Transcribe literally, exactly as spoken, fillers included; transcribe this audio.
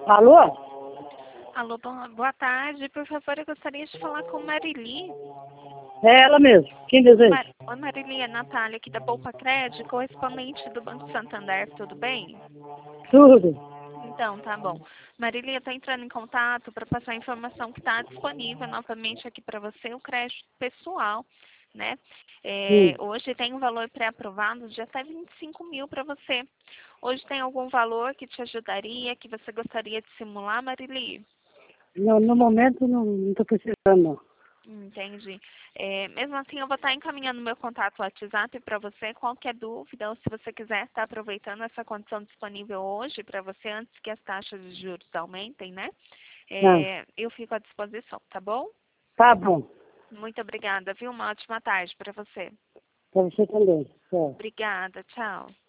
Alô? Alô, boa boa tarde. Por favor, eu gostaria de falar com Marili. É ela mesmo. Quem deseja? Mar... Oi, Marili, é Natália aqui da Poupa Crédito, correspondente do Banco Santander, tudo bem? Tudo. Então, tá bom. Marili, eu estou entrando em contato para passar a informação que está disponível novamente aqui para você, o crédito pessoal, né? É, Sim. hoje tem um valor pré-aprovado de até vinte e cinco mil para você. Hoje tem algum valor que te ajudaria, que você gostaria de simular, Marili? Não, no momento não estou precisando, não. Entendi. É, mesmo assim, eu vou estar encaminhando meu contato WhatsApp para você. Qualquer dúvida, ou se você quiser estar aproveitando essa condição disponível hoje para você, antes que as taxas de juros aumentem, né? Não. É, eu fico à disposição, tá bom? Tá bom. Muito obrigada, viu? Uma ótima tarde para você. Para você também. Tchau. Obrigada, tchau.